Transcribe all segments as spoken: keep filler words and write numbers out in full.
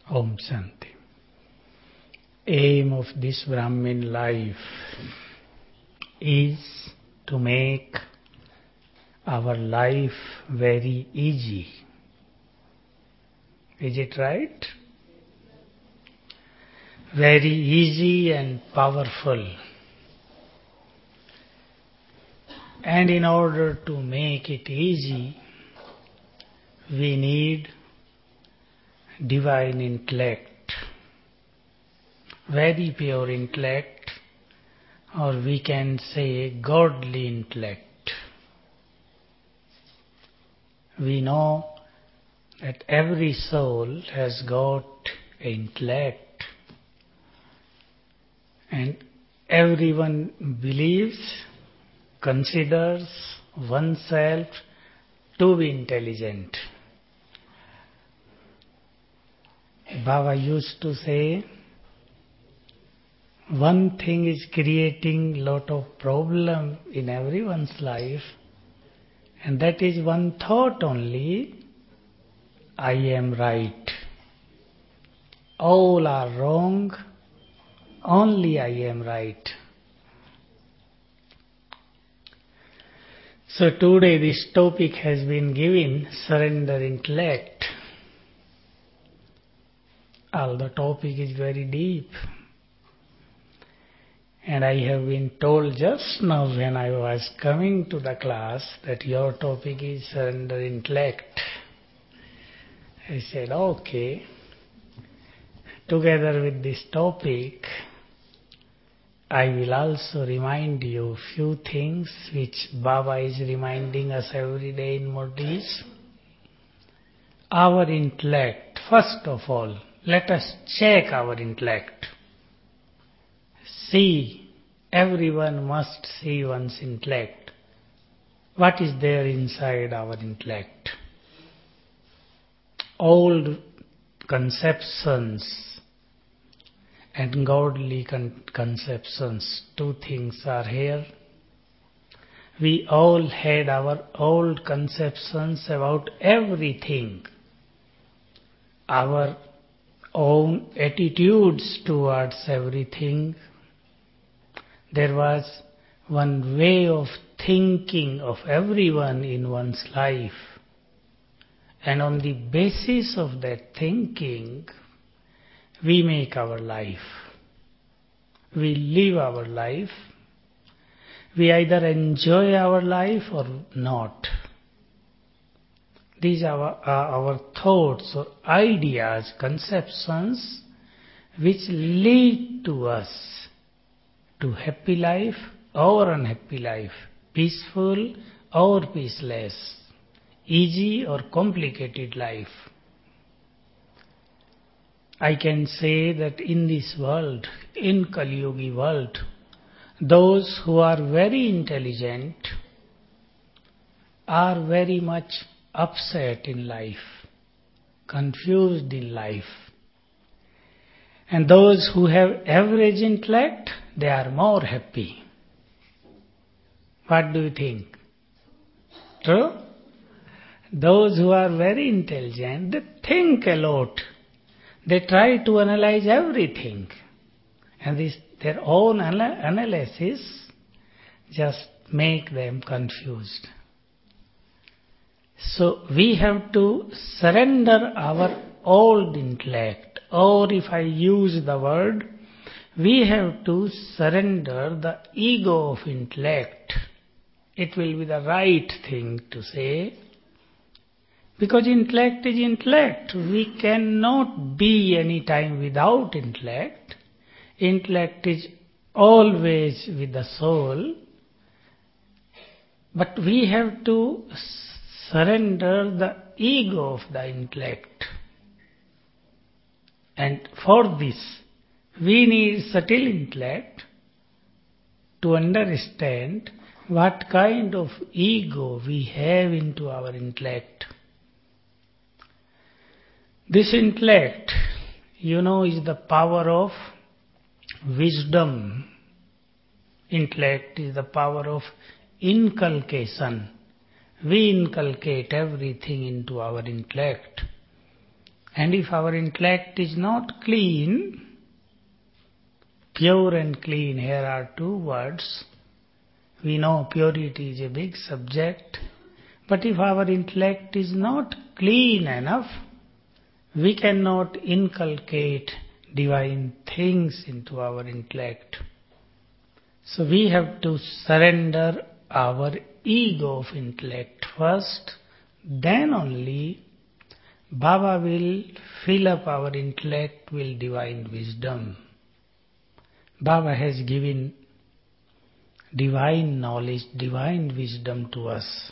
Om Shanti. Aim of this Brahmin life is to make our life very easy. Is it right? Very easy and powerful. And in order to make it easy, we need divine intellect, very pure intellect, or we can say godly intellect. We know that every soul has got intellect, and everyone believes, considers oneself to be intelligent. Baba used to say, one thing is creating lot of problem in everyone's life, and that is one thought only, I am right. All are wrong, only I am right. So today this topic has been given, surrender intellect. All the topic is very deep. And I have been told just now when I was coming to the class that your topic is surrender intellect. I said, okay. Together with this topic, I will also remind you few things which Baba is reminding us every day in Murdis. Our intellect, first of all, let us check our intellect. See, everyone must see one's intellect. What is there inside our intellect? Old conceptions and godly con- conceptions, two things are here. We all had our old conceptions about everything. Our own attitudes towards everything. There was one way of thinking of everyone in one's life. And on the basis of that thinking, we make our life. We live our life. We either enjoy our life or not. These are our, are our thoughts or ideas, conceptions, which lead to us to happy life or unhappy life, peaceful or peaceless, easy or complicated life. I can say that in this world, in Kali Yuga world, those who are very intelligent are very much upset in life, confused in life. And those who have average intellect, they are more happy. What do you think? True? Those who are very intelligent, they think a lot. They try to analyze everything. And this, their own ana- analysis just make them confused. So we have to surrender our old intellect, or if I use the word, we have to surrender the ego of intellect. It will be the right thing to say, because intellect is intellect. We cannot be any time without intellect. Intellect is always with the soul, but we have to surrender the ego of the intellect. And for this, we need subtle intellect to understand what kind of ego we have into our intellect. This intellect, you know, is the power of wisdom. Intellect is the power of inculcation. We inculcate everything into our intellect. And if our intellect is not clean, pure and clean, here are two words. We know purity is a big subject, but if our intellect is not clean enough, we cannot inculcate divine things into our intellect. So we have to surrender our ego of intellect first, then only Baba will fill up our intellect with divine wisdom. Baba has given divine knowledge, divine wisdom to us.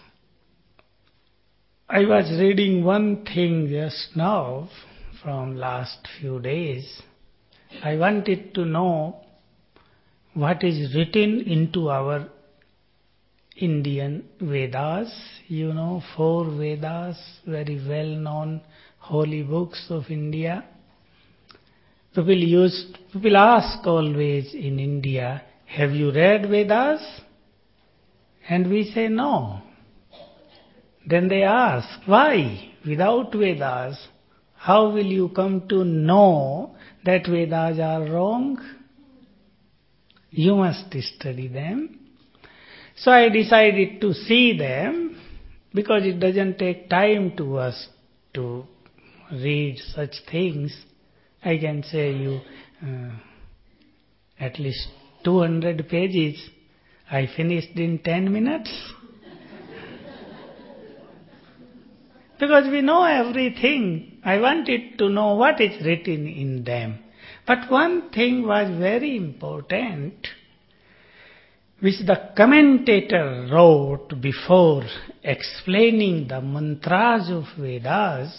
I was reading one thing just now from last few days. I wanted to know what is written into our Indian Vedas. You know, four Vedas, very well-known holy books of India. People use, people ask always in India, have you read Vedas? And we say no. Then they ask, why? Without Vedas, how will you come to know that Vedas are wrong? You must study them. So I decided to see them, because it doesn't take time to us to read such things. I can say you uh, at least two hundred pages I finished in ten minutes. Because we know everything. I wanted to know what is written in them. But one thing was very important, which the commentator wrote before explaining the mantras of Vedas.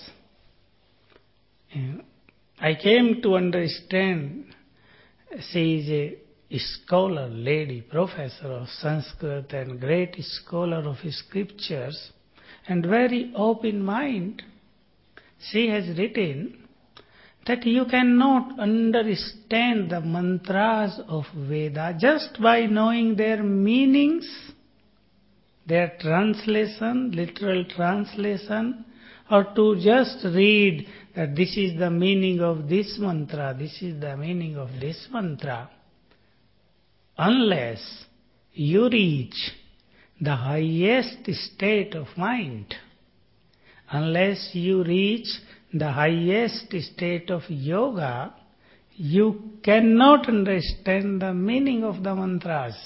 I came to understand she is a scholar, lady, professor of Sanskrit and great scholar of scriptures and very open mind. She has written that you cannot understand the mantras of Veda just by knowing their meanings, their translation, literal translation, or to just read that this is the meaning of this mantra, this is the meaning of this mantra. Unless you reach the highest state of mind, unless you reach the highest state of yoga, you cannot understand the meaning of the mantras.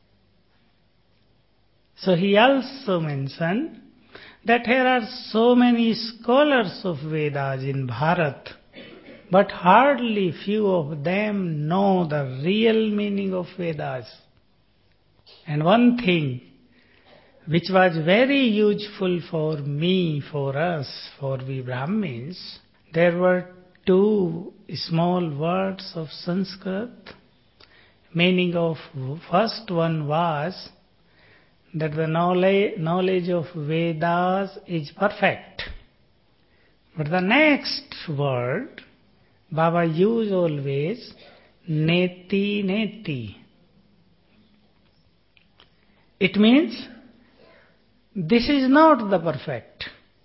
So he also mentioned that here are so many scholars of Vedas in Bharat, but hardly few of them know the real meaning of Vedas. And one thing which was very useful for me, for us, for we Brahmins, there were two small words of Sanskrit. Meaning of first one was that the knowledge, knowledge of Vedas is perfect. But the next word, Baba used always, neti neti. It means, this is not the perfect.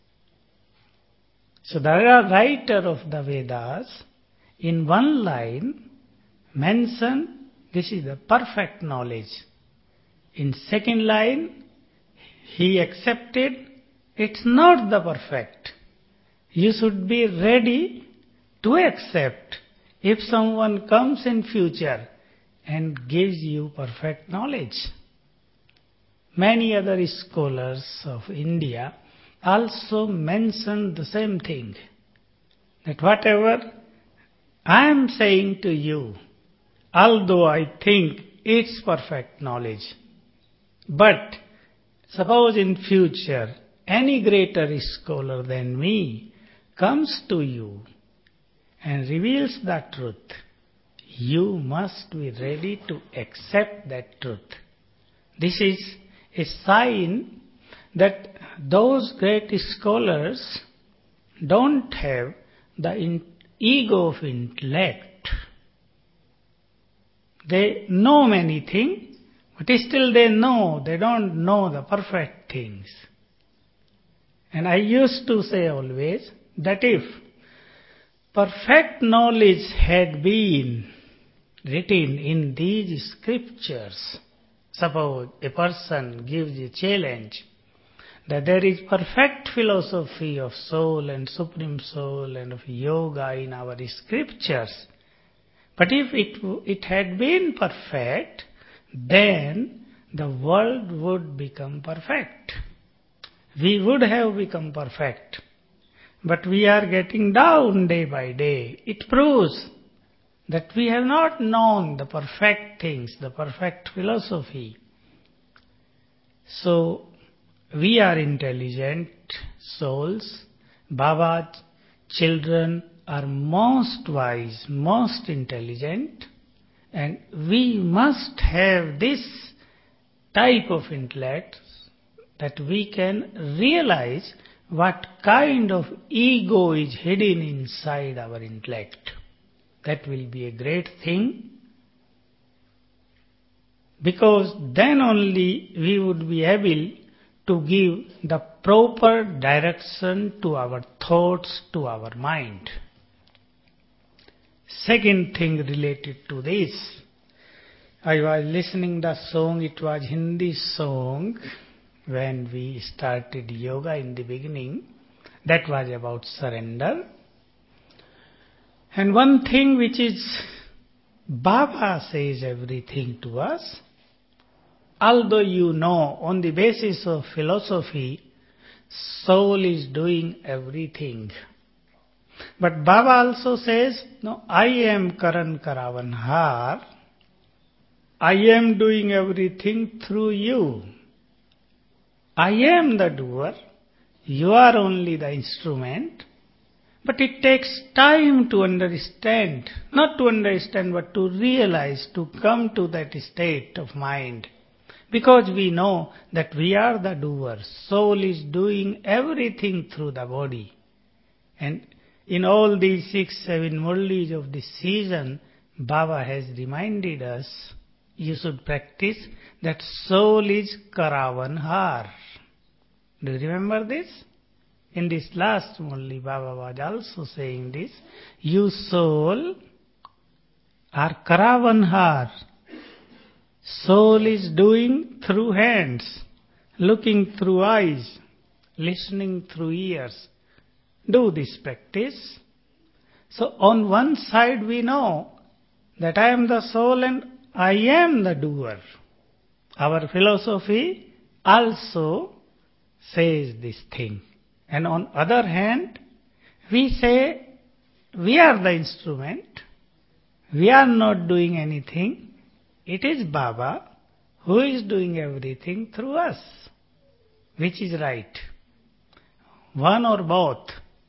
So the writer of the Vedas, in one line, mentioned this is the perfect knowledge. In second line, he accepted it's not the perfect. You should be ready to accept if someone comes in future and gives you perfect knowledge. Many other scholars of India also mentioned the same thing, that whatever I am saying to you, although I think it's perfect knowledge, but suppose in future any greater scholar than me comes to you and reveals the truth, you must be ready to accept that truth. This is a sign that those great scholars don't have the in- ego of intellect. They know many things, but still they know, they don't know the perfect things. And I used to say always that if perfect knowledge had been written in these scriptures, suppose a person gives a challenge that there is perfect philosophy of soul and supreme soul and of yoga in our scriptures. But if it, it had been perfect, then the world would become perfect. We would have become perfect. But we are getting down day by day. It proves that we have not known the perfect things, the perfect philosophy. So, we are intelligent souls. Baba's children are most wise, most intelligent, and we must have this type of intellect that we can realize what kind of ego is hidden inside our intellect. That will be a great thing, because then only we would be able to give the proper direction to our thoughts, to our mind. Second thing related to this, I was listening the song, it was Hindi song when we started yoga in the beginning, that was about surrender. And one thing which is, Baba says everything to us. Although you know, on the basis of philosophy, soul is doing everything. But Baba also says, no, I am Karan Karavan Har. I am doing everything through you. I am the doer. You are only the instrument. But it takes time to understand, not to understand, but to realize, to come to that state of mind. Because we know that we are the doer. Soul is doing everything through the body. And in all these six, seven murlis of this season, Baba has reminded us, you should practice that soul is Karavan Har. Do you remember this? In this last murli, Baba was also saying this. You soul are Karavan Har. Soul is doing through hands, looking through eyes, listening through ears. Do this practice. So on one side we know that I am the soul and I am the doer. Our philosophy also says this thing. And on other hand, we say we are the instrument. We are not doing anything. It is Baba who is doing everything through us. Which is right? One or both?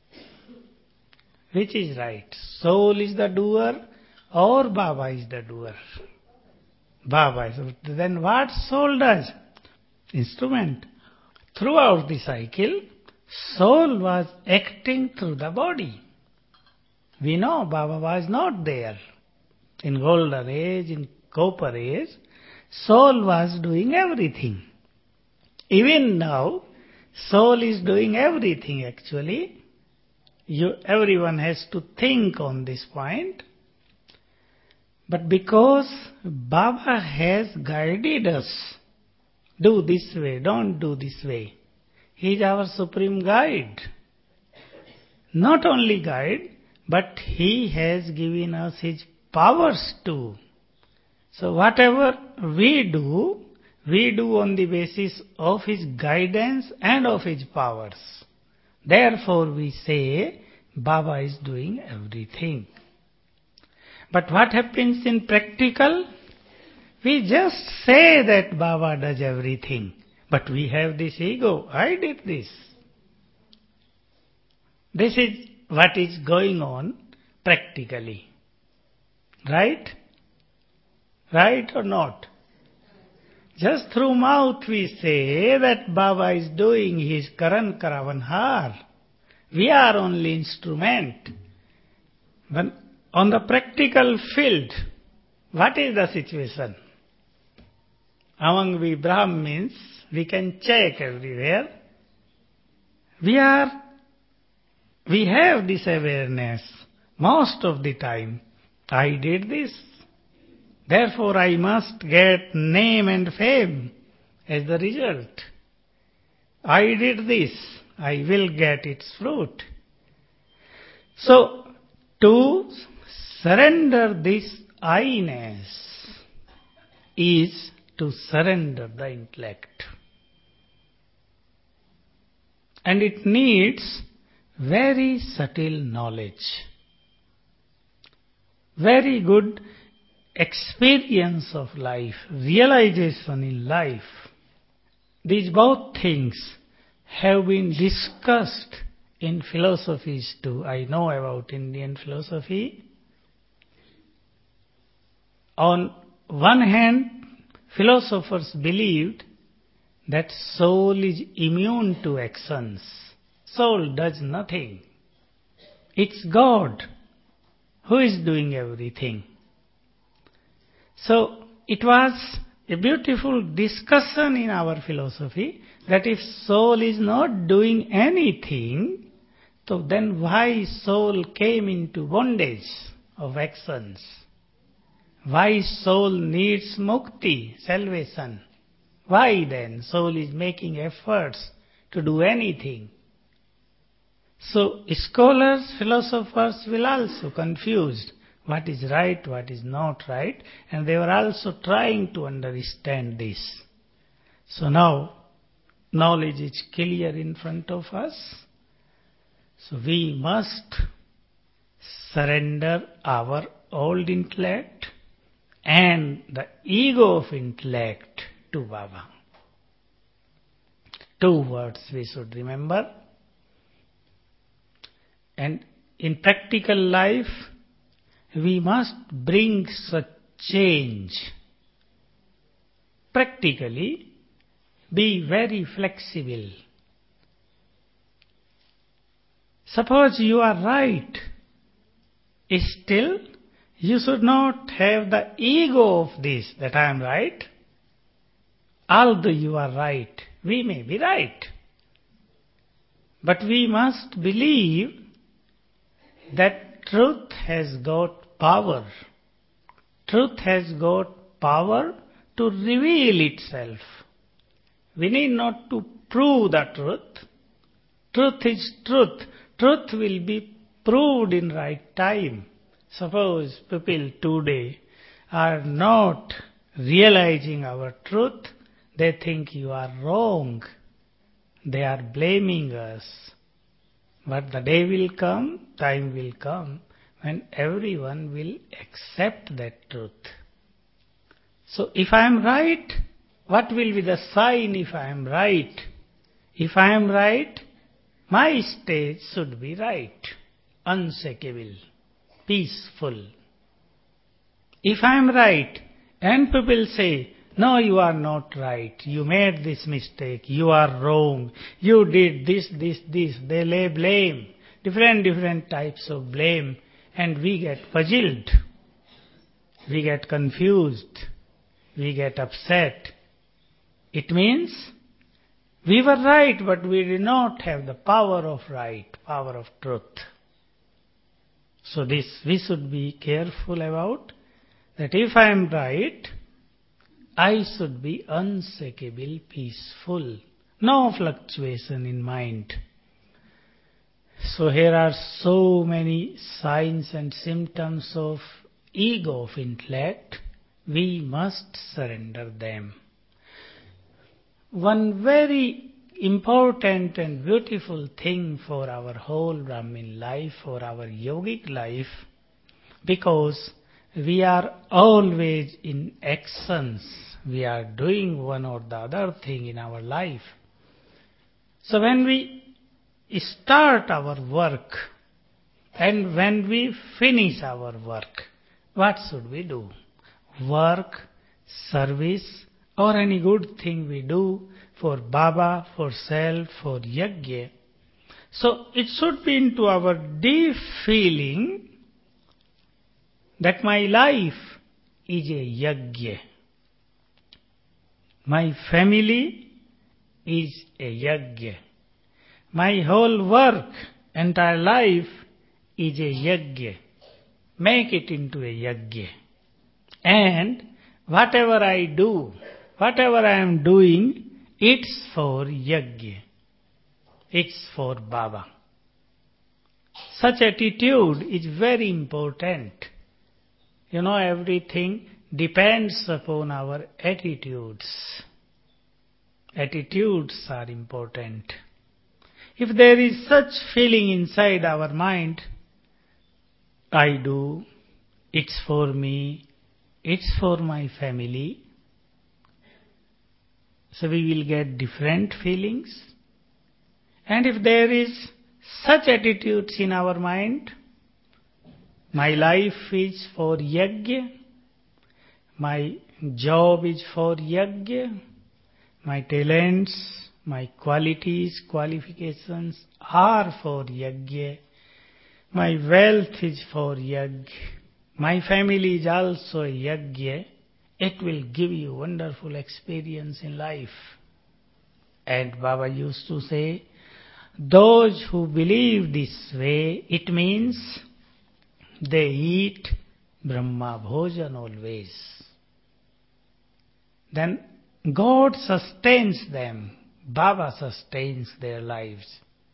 Which is right? Soul is the doer or Baba is the doer? Baba is. Then what soul does? Instrument. Throughout the cycle, soul was acting through the body. We know Baba was not there. In golden age, in copper age, soul was doing everything. Even now, soul is doing everything actually. You, everyone has to think on this point. But because Baba has guided us, do this way, don't do this way. He is our supreme guide. Not only guide, but He has given us His powers too. So whatever we do, we do on the basis of His guidance and of His powers. Therefore we say, Baba is doing everything. But what happens in practical? We just say that Baba does everything. But we have this ego, I did this. This is what is going on practically. Right? Right or not? Just through mouth we say that Baba is doing his Karan Karavan Har. We are only instrument. But on the practical field, what is the situation? Among we Brahmins, we can check everywhere. We are, we have this awareness Most of the time, I did this. Therefore, I must get name and fame as the result. I did this. I will get its fruit. So, to surrender this I-ness is to surrender the intellect. And it needs very subtle knowledge, very good experience of life, realization in life. These both things have been discussed in philosophies too. I know about Indian philosophy. On one hand, philosophers believed that soul is immune to actions. Soul does nothing. It's God who is doing everything. So it was a beautiful discussion in our philosophy that if soul is not doing anything, so then why soul came into bondage of actions? Why soul needs mukti, salvation? Why then soul is making efforts to do anything? So scholars, philosophers will also confused what is right, what is not right, and they were also trying to understand this. So now knowledge is clear in front of us. So we must surrender our old intellect and the ego of intellect to Baba. Two words we should remember. And in practical life, we must bring such change. Practically, be very flexible. Suppose you are right, still you should not have the ego of this, that I am right. Although you are right, we may be right. But we must believe that truth has got power. Truth has got power to reveal itself. We need not to prove the truth. Truth is truth. Truth will be proved in right time. Suppose people today are not realizing our truth, they think you are wrong. They are blaming us. But the day will come, time will come, when everyone will accept that truth. So if I am right, what will be the sign if I am right? If I am right, my state should be right, unshakable, peaceful. If I am right, and people say, no, you are not right, you made this mistake, you are wrong, you did this, this, this, they lay blame, different, different types of blame, and we get puzzled, we get confused, we get upset. It means we were right, but we did not have the power of right, power of truth. So this we should be careful about, that if I am right, I should be unshakable, peaceful, no fluctuation in mind. So here are so many signs and symptoms of ego of intellect. We must surrender them. One very important and beautiful thing for our whole Brahmin life, for our yogic life, because we are always in actions. We are doing one or the other thing in our life. So when we start our work and when we finish our work, what should we do? Work, service, or any good thing we do for Baba, for self, for yajna. So it should be into our deep feeling that my life is a yajna. My family is a yajna. My whole work, entire life is a yajna. make it into a yajna. And whatever I do, whatever I am doing, it's for yajna. It's for Baba. Such attitude is very important. You know, everything depends upon our attitudes. Attitudes are important. If there is such feeling inside our mind, I do, it's for me, it's for my family, so we will get different feelings. And if there is such attitudes in our mind, my life is for yajna, my job is for yajna, my talents, my qualities, qualifications are for yajna, my wealth is for yajna, my family is also a yajna, it will give you wonderful experience in life. And Baba used to say, those who believe this way, it means they eat Brahma Bhojan always. Then God sustains them. Baba sustains their lives.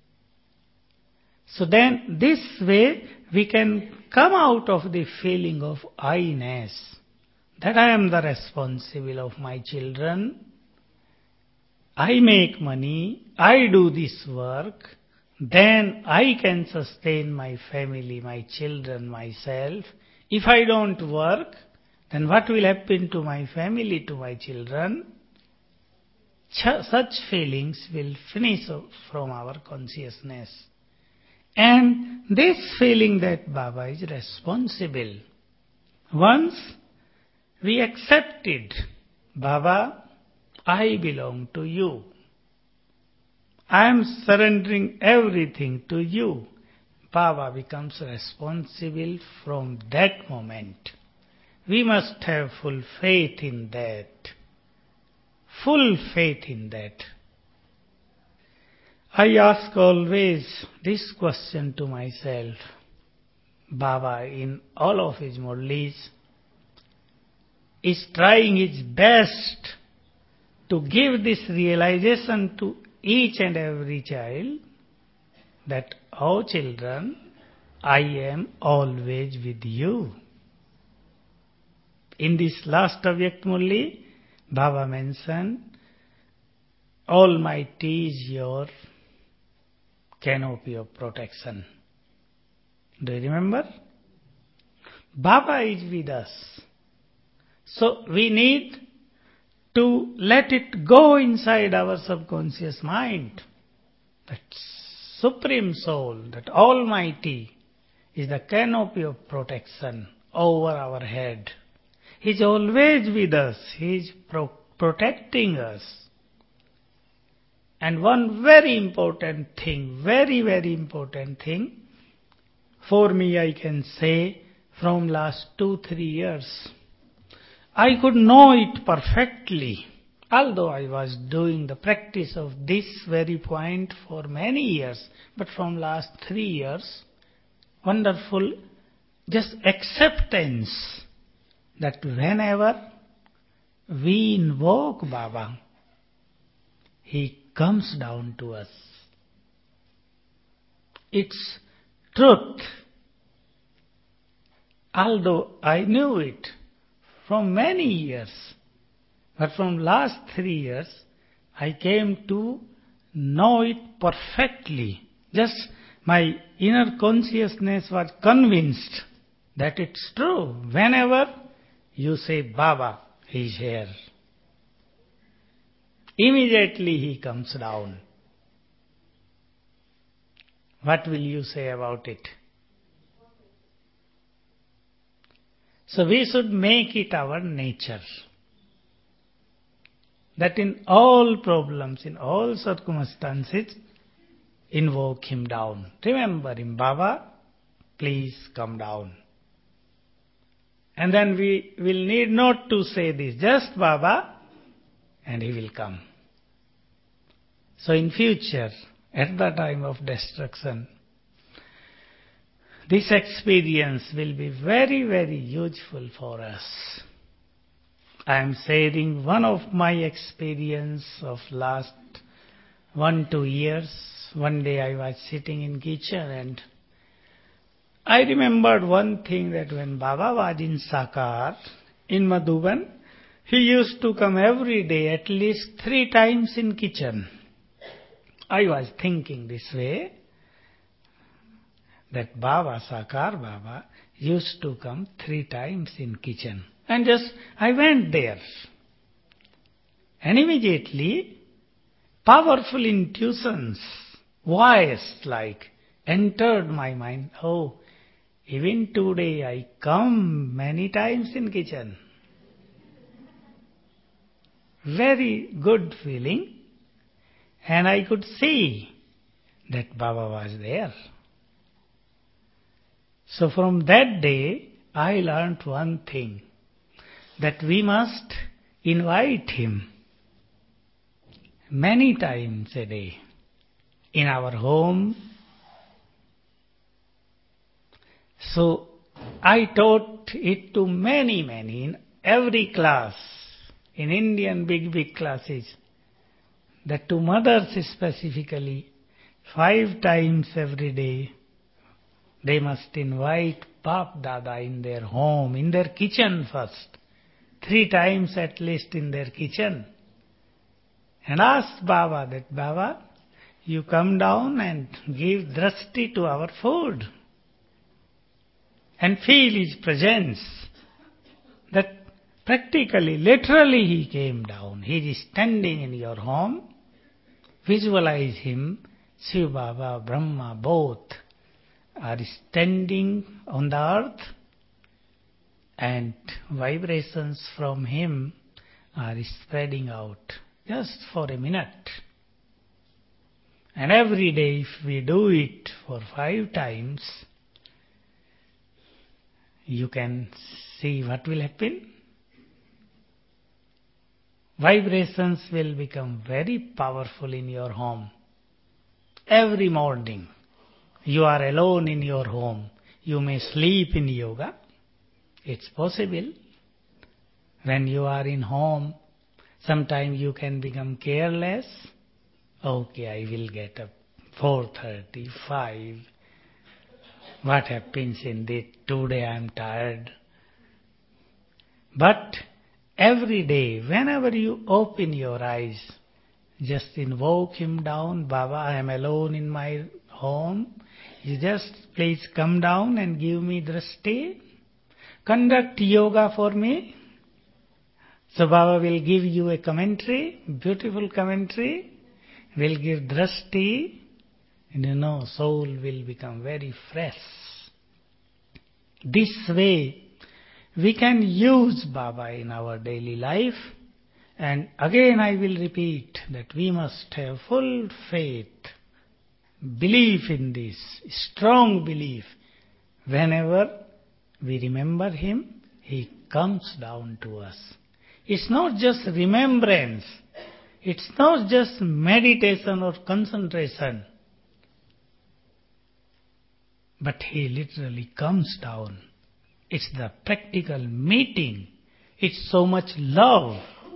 So then this way we can come out of the feeling of I-ness, that I am the responsible of my children. I make money, I do this work, then I can sustain my family, my children, myself. If I don't work, then what will happen to my family, to my children? Such feelings will finish from our consciousness. And this feeling that Baba is responsible, once we accepted, Baba, I belong to you, I am surrendering everything to you, Baba becomes responsible from that moment. We must have full faith in that. Full faith in that. I ask always this question to myself. Baba, in all of his murlis, is trying his best to give this realization to each and every child that, oh children, I am always with you. In this last Avyakt Murli, Baba mentioned, Almighty is your canopy of protection. Do you remember? Baba is with us. So we need to let it go inside our subconscious mind. That Supreme Soul, that Almighty, is the canopy of protection over our head. He is always with us. He is pro- protecting us. And one very important thing, very, very important thing, for me I can say from last two, three years, I could know it perfectly, although I was doing the practice of this very point for many years, but from last three years, wonderful just acceptance that whenever we invoke Baba, He comes down to us. It's truth. Although I knew it from many years, but from last three years, I came to know it perfectly. Just my inner consciousness was convinced that it's true. Whenever you say Baba, He is here. Immediately He comes down. What will you say about it? So we should make it our nature, that in all problems, in all circumstances, invoke Him down. Remember Him, Baba, please come down. And then we will need not to say this, just Baba, and He will come. So in future, at the time of destruction, This experience will be very, very useful for us. I am sharing one of my experience of last one, two years. One day I was sitting in kitchen and I remembered one thing, that when Baba was in Sakar, in Madhuban, he used to come every day at least three times in kitchen. I was thinking this way, that Baba, Sakar Baba, used to come three times in kitchen. And just, I went there. And immediately, powerful intuitions, voice like, entered my mind. Oh, even today I come many times in kitchen. Very good feeling. And I could see that Baba was there. So from that day, I learnt one thing, that we must invite him many times a day in our home. So I taught it to many, many, in every class, in Indian big, big classes, that to mothers specifically, five times every day, they must invite Bap Dada in their home, in their kitchen first, three times at least in their kitchen, and ask Baba that, Baba, you come down and give drashti to our food, and feel his presence. That practically, literally he came down. He is standing in your home. Visualize him, Shiv Baba, Brahma, both are standing on the earth, and vibrations from him are spreading out just for a minute. And every day if we do it for five times, you can see what will happen. Vibrations will become very powerful in your home. Every morning, you are alone in your home. You may sleep in yoga. It's possible. When you are in home, sometimes you can become careless. Okay, I will get up four thirty, five. What happens in this? Today I am tired. But every day, whenever you open your eyes, just invoke him down. Baba, I am alone in my home. You just please come down and give me drashti. Conduct yoga for me. So Baba will give you a commentary, beautiful commentary. Will give drashti. And you know, soul will become very fresh. This way, we can use Baba in our daily life. And again I will repeat that we must have full faith, belief in this, strong belief. Whenever we remember him, he comes down to us. It's not just remembrance. It's not just meditation or concentration. But he literally comes down. It's the practical meeting. It's so much love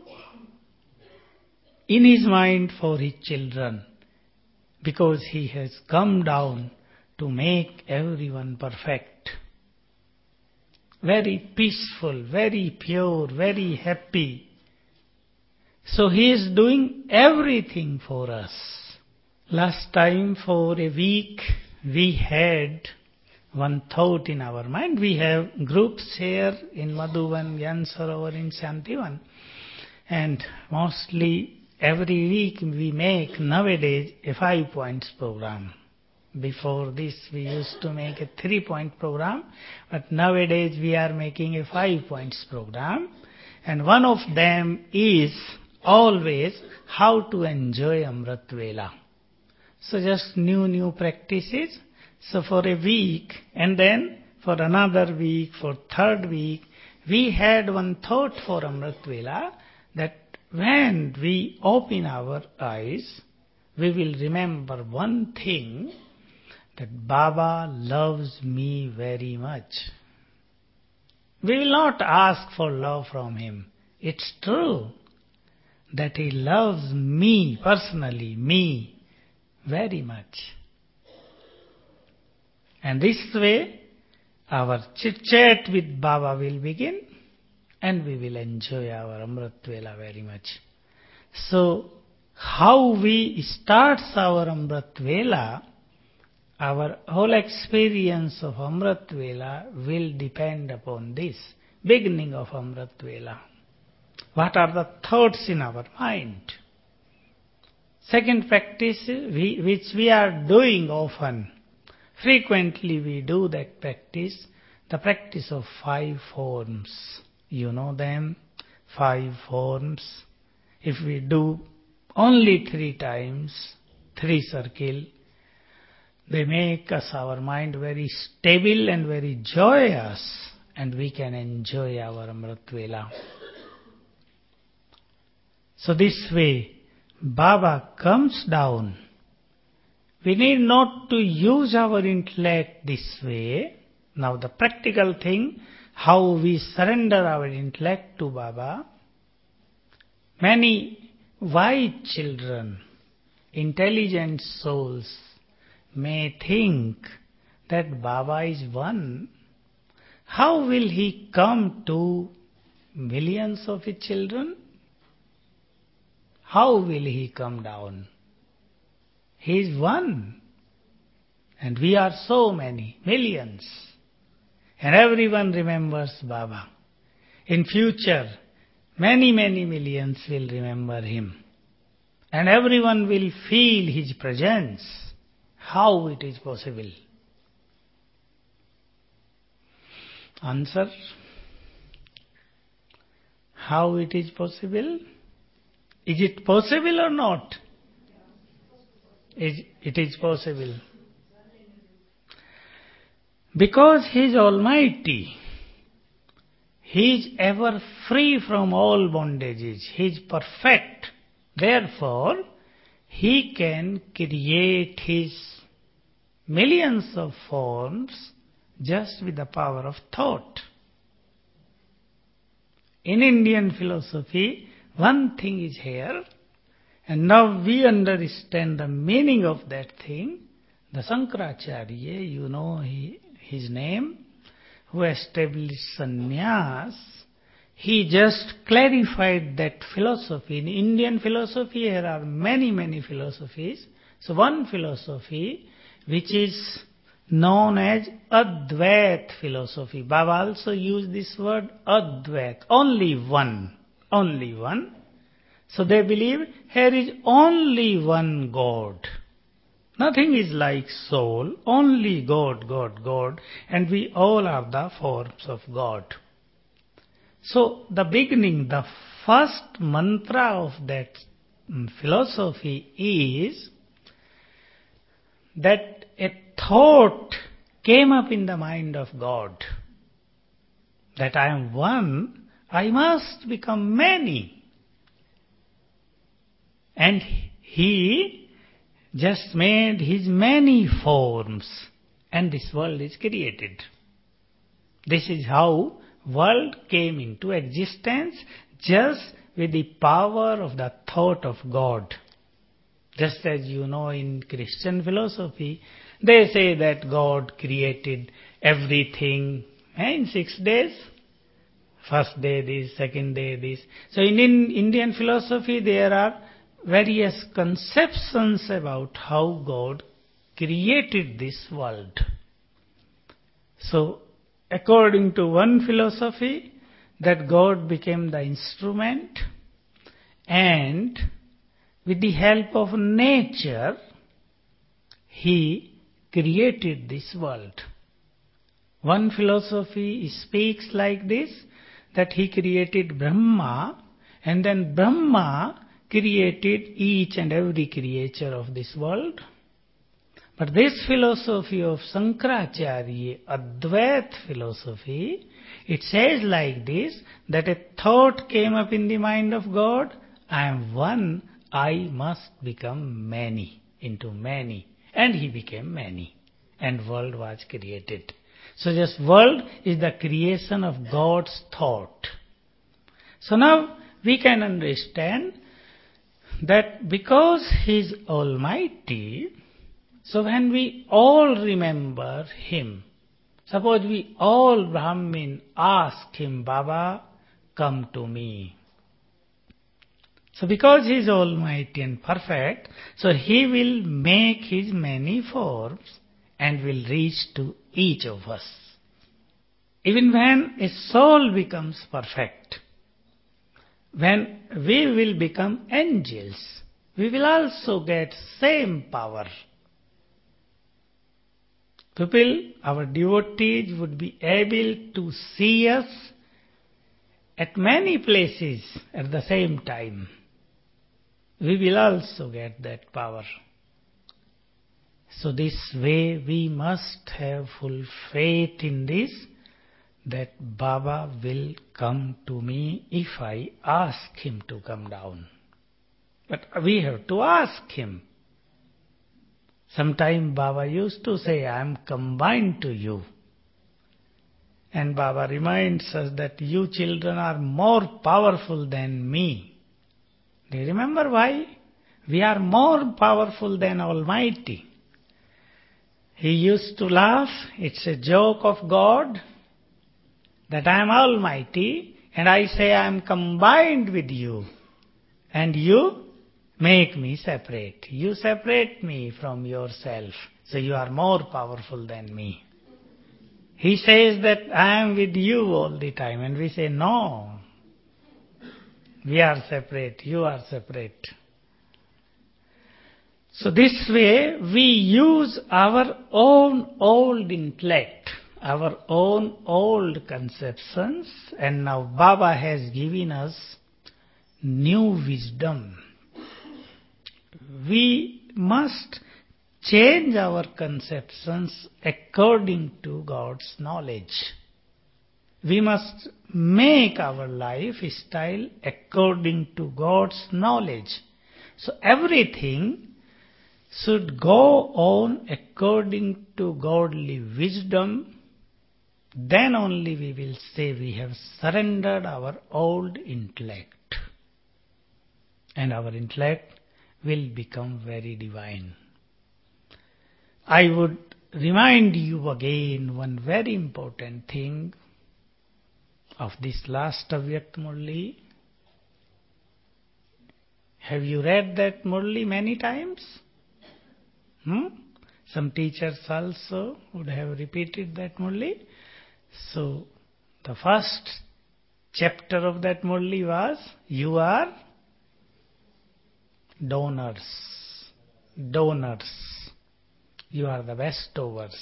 in his mind for his children, because he has come down to make everyone perfect. Very peaceful, very pure, very happy. So he is doing everything for us. Last time for a week we had one thought in our mind. We have groups here in Madhuban, Gyan Sarovar, in Shantivan. And mostly every week we make nowadays a five points program. Before this we used to make a three point program, but nowadays we are making a five points program. And one of them is always how to enjoy Amrit Vela. So just new, new practices. So for a week, and then for another week, for third week, we had one thought for Amrit Vela, that when we open our eyes, we will remember one thing, that Baba loves me very much. We will not ask for love from him. It's true that he loves me personally, me, very much. And this way, our chit-chat with Baba will begin and we will enjoy our Amrit Vela very much. So, how we start our Amrit Vela, our whole experience of Amrit Vela will depend upon this, beginning of Amrit Vela. What are the thoughts in our mind? Second practice, we, which we are doing often, frequently we do that practice, the practice of five forms. You know them, five forms. If we do only three times, three circle, they make us, our mind very stable and very joyous, and we can enjoy our Amrit Vela. So this way, Baba comes down. We need not to use our intellect this way. Now the practical thing, how we surrender our intellect to Baba. Many white children, intelligent souls, may think that Baba is one. How will he come to millions of his children? How will he come down? He is one. And we are so many, millions. And everyone remembers Baba. In future, many, many millions will remember him. And everyone will feel his presence. How it is possible? Answer. How it is possible? Is it possible or not? It is possible. Because he is almighty. He is ever free from all bondages. He is perfect. Therefore, he can create his millions of forms just with the power of thought. In Indian philosophy, one thing is here, and now we understand the meaning of that thing. The Sankaracharya, you know he, his name, who established sannyas, he just clarified that philosophy. In Indian philosophy, there are many, many philosophies. So one philosophy, which is known as Advait philosophy. Baba also used this word Advait, only one. Only one. So they believe here is only one God. Nothing is like soul, only God, God, God, and we all are the forms of God. So the beginning, the first mantra of that philosophy is that a thought came up in the mind of God, that I am one, I must become many. And he just made his many forms, and this world is created. This is how world came into existence, just with the power of the thought of God. Just as you know in Christian philosophy, they say that God created everything in six days. First day this, second day this. So in, in Indian philosophy there are various conceptions about how God created this world. So according to one philosophy, that God became the instrument, and with the help of nature, he created this world. One philosophy speaks like this, that he created Brahma, and then Brahma created each and every creature of this world. But this philosophy of Sankaracharya, Advait philosophy, it says like this, that a thought came up in the mind of God, I am one, I must become many, into many. And he became many. and world was created. So this world is the creation of God's thought. So now we can understand that because He is Almighty, so when we all remember Him, suppose we all Brahmin ask Him, Baba, come to me. So because He is Almighty and perfect, so He will make His many forms and will reach to each of us. Even when a soul becomes perfect, when we will become angels, we will also get same power. People, our devotees would be able to see us at many places at the same time. We will also get that power. So this way we must have full faith in this, that Baba will come to me if I ask Him to come down. But we have to ask Him. Sometime Baba used to say, I am combined to you. And Baba reminds us that you children are more powerful than me. Do you remember why? We are more powerful than Almighty. He used to laugh, it's a joke of God, that I am Almighty and I say I am combined with you. And you make me separate. You separate me from yourself. So you are more powerful than me. He says that I am with you all the time. And we say, no. We are separate. You are separate. So this way we use our own old intellect, our own old conceptions, and now Baba has given us new wisdom. We must change our conceptions according to God's knowledge. We must make our lifestyle according to God's knowledge. So everything should go on according to godly wisdom. Then only we will say we have surrendered our old intellect. And our intellect will become very divine. I would remind you again one very important thing of this last Avyakt Murli. Have you read that Murli many times? Hmm? Some teachers also would have repeated that Murli. So, the first chapter of that Murli was, you are donors. Donors. You are the bestowers.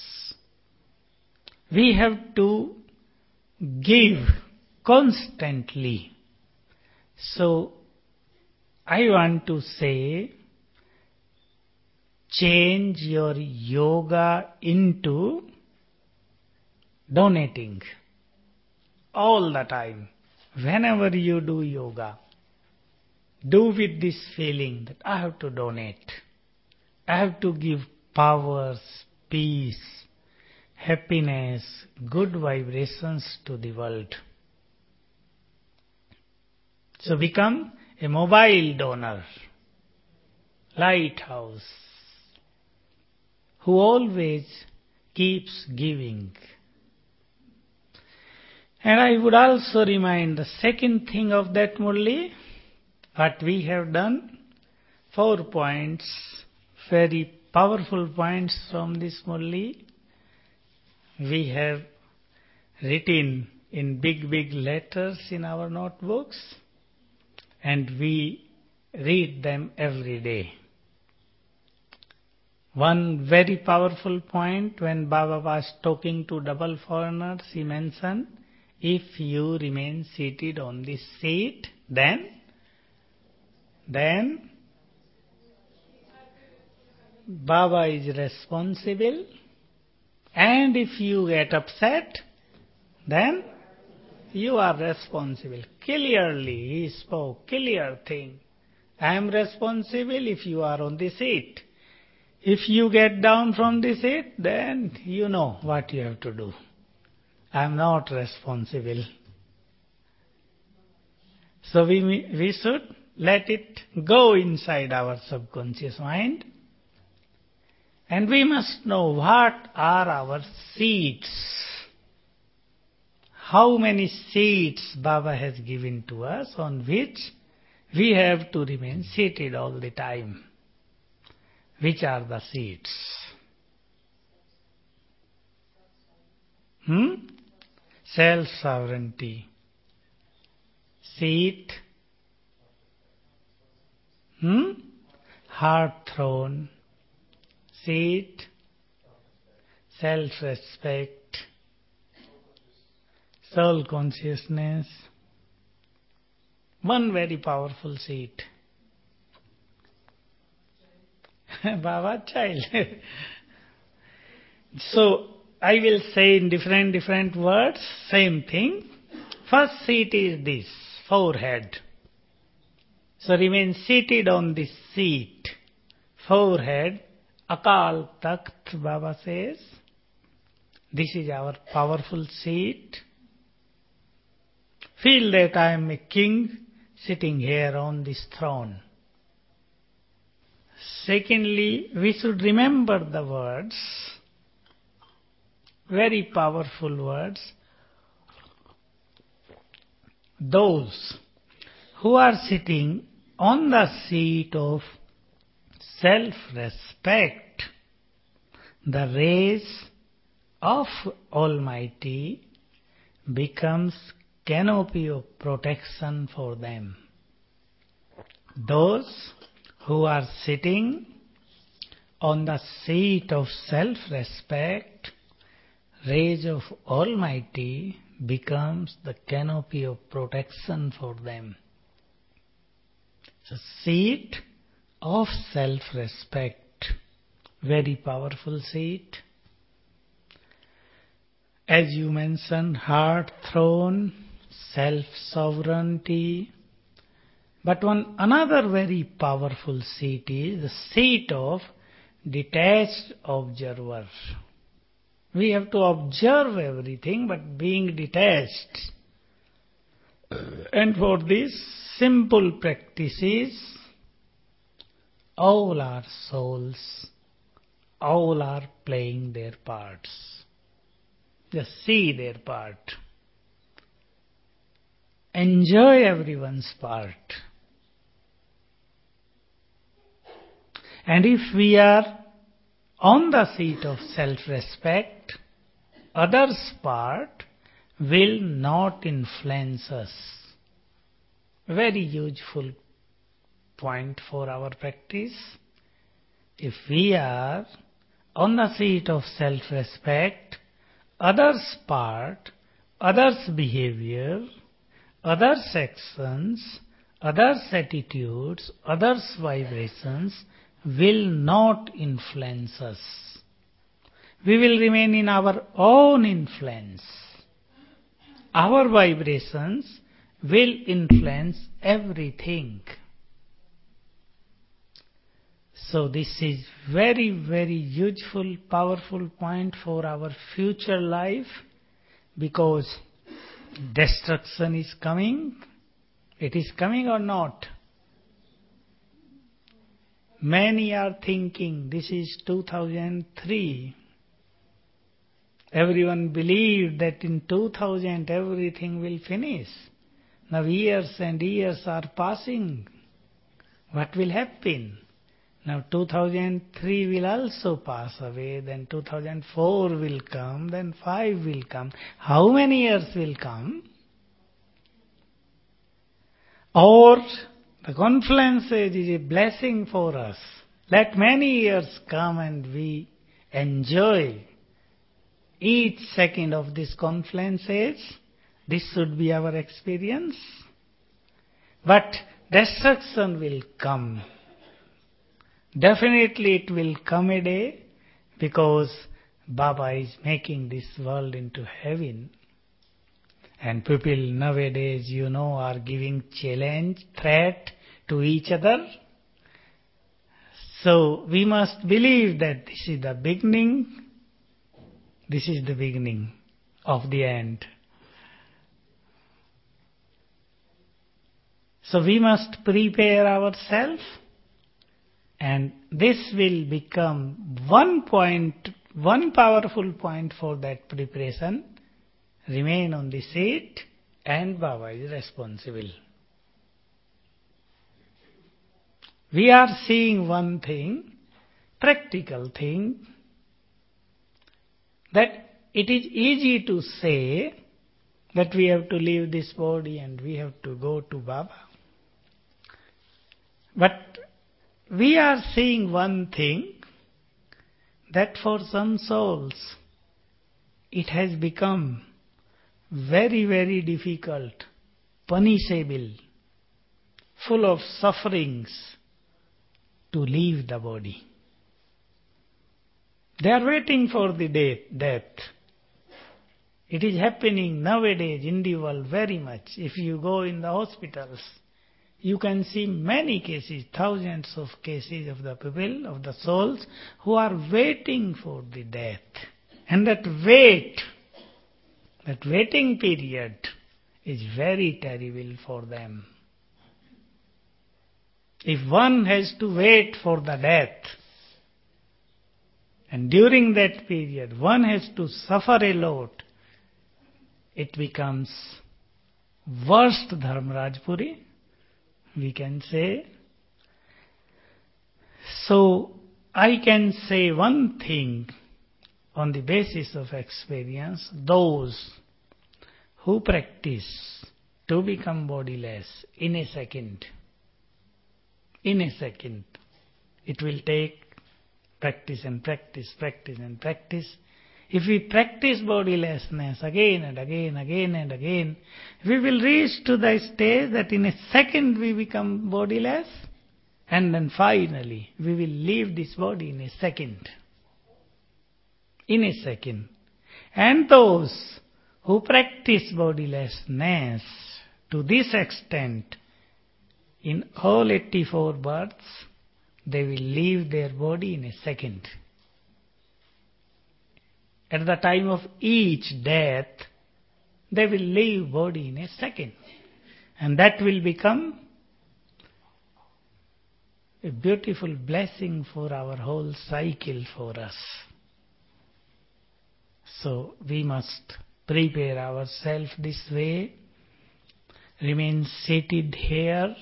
We have to give constantly. So, I want to say, change your yoga into donating all the time. Whenever you do yoga, do with this feeling that I have to donate. I have to give powers, peace, happiness, good vibrations to the world. So become a mobile donor, lighthouse, who always keeps giving. And I would also remind the second thing of that Murli, what we have done, four points, very powerful points from this Murli. We have written in big, big letters in our notebooks, and we read them every day. One very powerful point, when Baba was talking to double foreigners, he mentioned, if you remain seated on this seat, then, then Baba is responsible, and if you get upset, then you are responsible. Clearly he spoke, clear thing. I am responsible if you are on the seat. If you get down from the seat, then you know what you have to do. I am not responsible. So we, we should let it go inside our subconscious mind. And we must know what are our seats. How many seats Baba has given to us on which we have to remain seated all the time. Which are the seats? Hmm? Self-sovereignty. Seat. Hmm? Heart throne. Seat. Self-respect. Soul consciousness. One very powerful seat. Baba child. So, I will say in different, different words, same thing. First seat is this, forehead. So remain seated on this seat. Forehead, Akal Takht, Baba says. This is our powerful seat. Feel that I am a king sitting here on this throne. Secondly, we should remember the words, very powerful words. Those who are sitting on the seat of self-respect, the rays of Almighty becomes canopy of protection for them. Those who are sitting on the seat of self-respect, rays of Almighty becomes the canopy of protection for them. The seat of self-respect, very powerful seat. As you mentioned, heart throne, self-sovereignty. But one another very powerful seat is the seat of detached observer. We have to observe everything, but being detached. And for this simple practices, all our souls, all are playing their parts. Just see their part. Enjoy everyone's part. And if we are on the seat of self-respect, others' part will not influence us. Very useful point for our practice. If we are on the seat of self-respect, others' part, others' behavior, others' actions, others' attitudes, others' vibrations will not influence us. We will remain in our own influence. Our vibrations will influence everything. So this is very, very useful, powerful point for our future life, because destruction is coming. It is coming or not? Many are thinking this is two thousand three. Everyone believed that in two thousand everything will finish. Now years and years are passing. What will happen? Now two thousand three will also pass away, then two thousand four will come, then five will come. How many years will come? Or the confluence age is a blessing for us. Let many years come and we enjoy each second of this confluence age. This should be our experience. But destruction will come. Definitely it will come a day, because Baba is making this world into heaven. And people nowadays, you know, are giving challenge, threat to each other. So we must believe that this is the beginning, this is the beginning of the end. So we must prepare ourselves, and this will become one point, one powerful point for that preparation. Remain on the seat, and Baba is responsible. We are seeing one thing, practical thing, that it is easy to say that we have to leave this body and we have to go to Baba. But we are seeing one thing, that for some souls it has become very, very difficult, punishable, full of sufferings to leave the body. They are waiting for the death. It is happening nowadays in the world very much. If you go in the hospitals, you can see many cases, thousands of cases of the people, of the souls, who are waiting for the death. And that wait, that waiting period is very terrible for them. If one has to wait for the death, and during that period one has to suffer a lot, it becomes worst Dharmarajpuri, we can say. So I can say one thing on the basis of experience: those who practice to become bodiless in a second, in a second, it will take practice and practice, practice and practice. If we practice bodilessness again and again, again and again, we will reach to the stage that in a second we become bodiless, and then finally we will leave this body in a second. In a second. And those who practice bodilessness to this extent, in all eighty-four births, they will leave their body in a second. At the time of each death, they will leave body in a second. And that will become a beautiful blessing for our whole cycle for us. So we must prepare ourselves this way, remain seated here.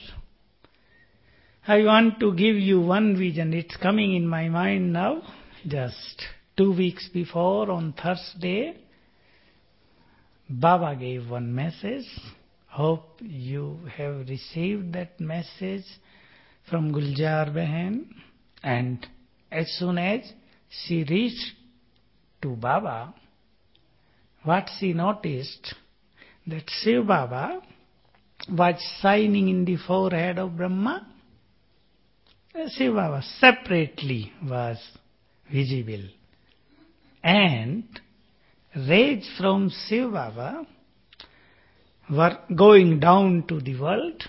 I want to give you one vision. It's coming in my mind now. Just two weeks before, on Thursday, Baba gave one message. Hope you have received that message from Guljar Behan. And as soon as she reached to Baba, what she noticed, that Shiv Baba was shining in the forehead of Brahma. Shiv Baba separately was visible. And rays from Shiv Baba were going down to the world.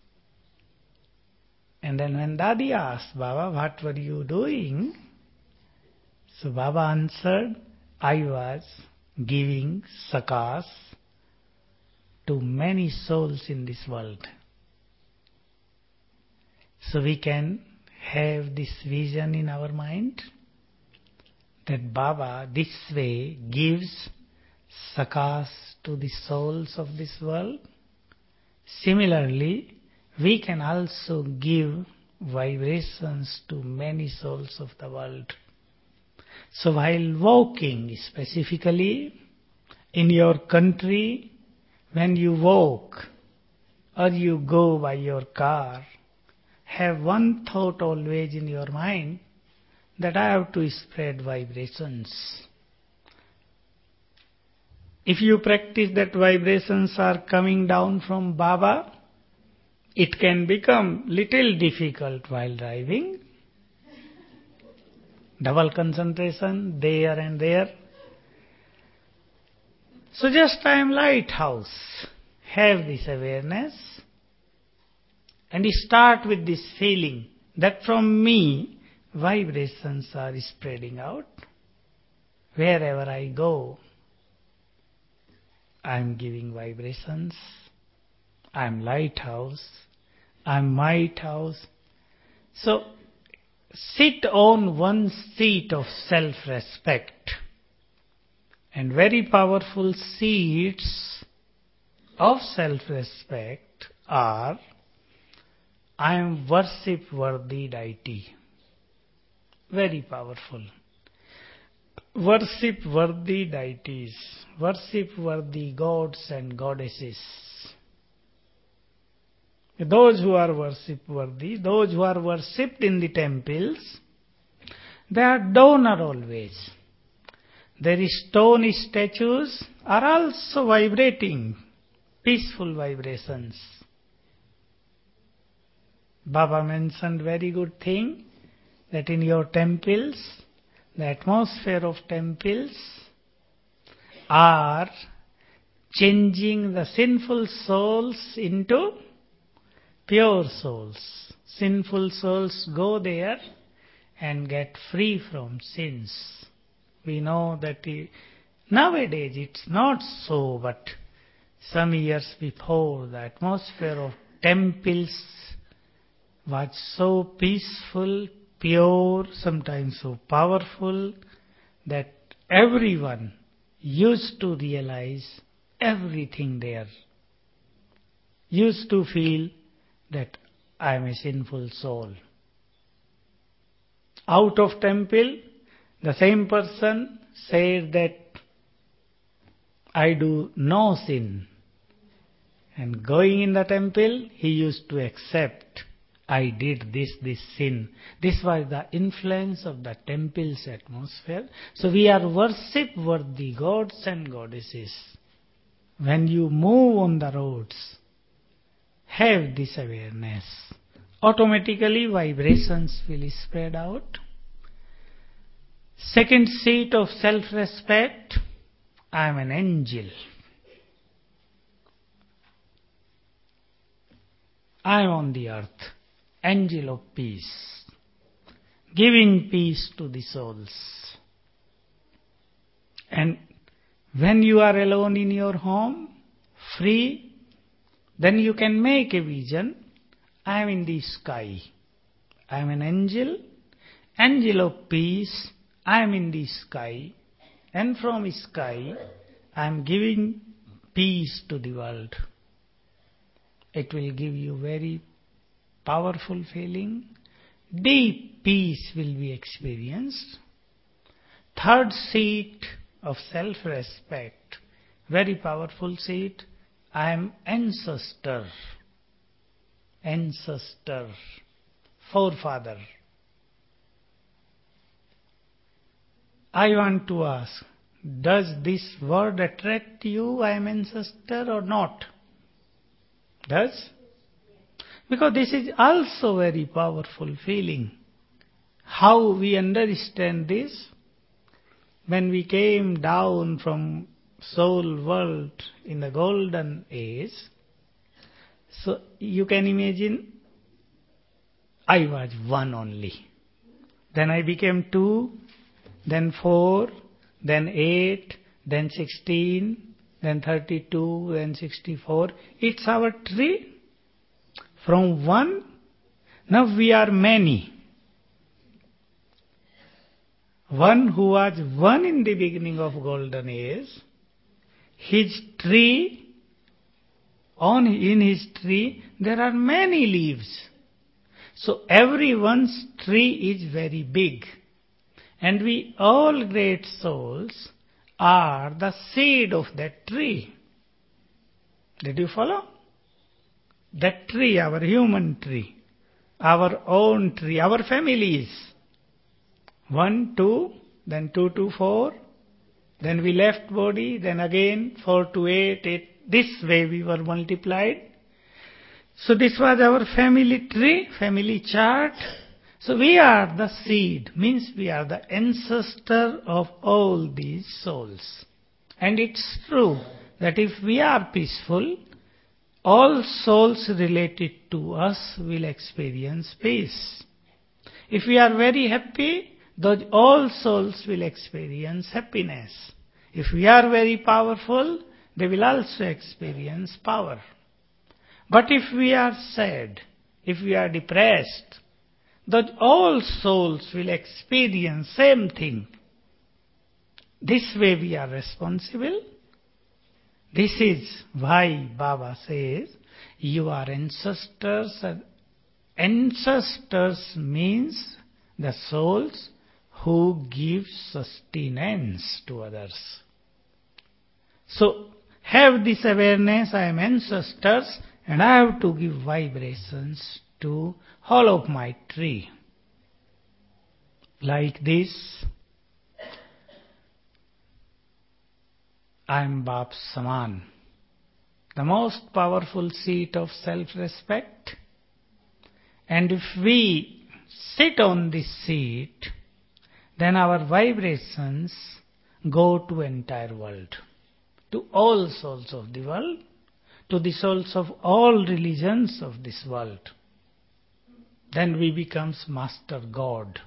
And then when Dadi asked Baba, what were you doing? So Baba answered, I was giving sakas to many souls in this world. So we can have this vision in our mind, that Baba this way gives sakas to the souls of this world. Similarly, we can also give vibrations to many souls of the world. So while walking, specifically in your country, when you walk or you go by your car, have one thought always in your mind, that I have to spread vibrations. If you practice that vibrations are coming down from Baba, it can become little difficult while driving. Double concentration there and there. So just I am lighthouse. Have this awareness and start with this feeling that from me vibrations are spreading out. Wherever I go, I am giving vibrations. I am lighthouse. I am might house. So, sit on one seat of self-respect. And very powerful seats of self-respect are, I am worship-worthy deity. Very powerful. Worship-worthy deities, worship-worthy gods and goddesses. Those who are worship-worthy, those who are worshipped in the temples, they are donor always. Their stone statues are also vibrating, peaceful vibrations. Baba mentioned very good thing, that in your temples, the atmosphere of temples are changing the sinful souls into pure souls. Sinful souls go there and get free from sins. We know that nowadays it's not so, but some years before the atmosphere of temples was so peaceful, pure, sometimes so powerful, that everyone used to realize everything there. Used to feel that I am a sinful soul. Out of temple, the same person said that I do no sin. And going in the temple, he used to accept, I did this, this sin. This was the influence of the temple's atmosphere. So we are worship-worthy gods and goddesses. When you move on the roads, have this awareness. Automatically vibrations will spread out. Second seat of self-respect, I am an angel. I am on the earth, angel of peace, giving peace to the souls. And when you are alone in your home, free, then you can make a vision, I am in the sky. I am an angel, angel of peace, I am in the sky. And from sky, I am giving peace to the world. It will give you very powerful feeling. Deep peace will be experienced. Third seat of self-respect, very powerful seat, I am ancestor, ancestor, forefather. I want to ask, does this word attract you, I am ancestor, or not? Does? Because this is also very powerful feeling. How we understand this? When we came down from soul world in the golden age, so you can imagine, I was one only. Then I became two, then four, then eight, then sixteen, then thirty-two, then sixty-four. It's our tree. From one, now we are many. One who was one in the beginning of golden age, his tree, on in his tree, there are many leaves. So everyone's tree is very big. And we all great souls are the seed of that tree. Did you follow? That tree, our human tree, our own tree, our families. One, two, then two to four, then we left body, then again four to eight, eight. This way we were multiplied. So this was our family tree, family chart. So we are the seed, means we are the ancestor of all these souls. And it's true that if we are peaceful, all souls related to us will experience peace. If we are very happy, those all souls will experience happiness. If we are very powerful, they will also experience power. But if we are sad, if we are depressed, that all souls will experience same thing. This way we are responsible. This is why Baba says, you are ancestors. Ancestors means the souls who give sustenance to others. So, have this awareness, I am ancestors, and I have to give vibrations to all of my tree. Like this, I am Bap Saman, the most powerful seat of self-respect. And if we sit on this seat, then our vibrations go to entire world, to all souls of the world, to the souls of all religions of this world. Then we become Master God.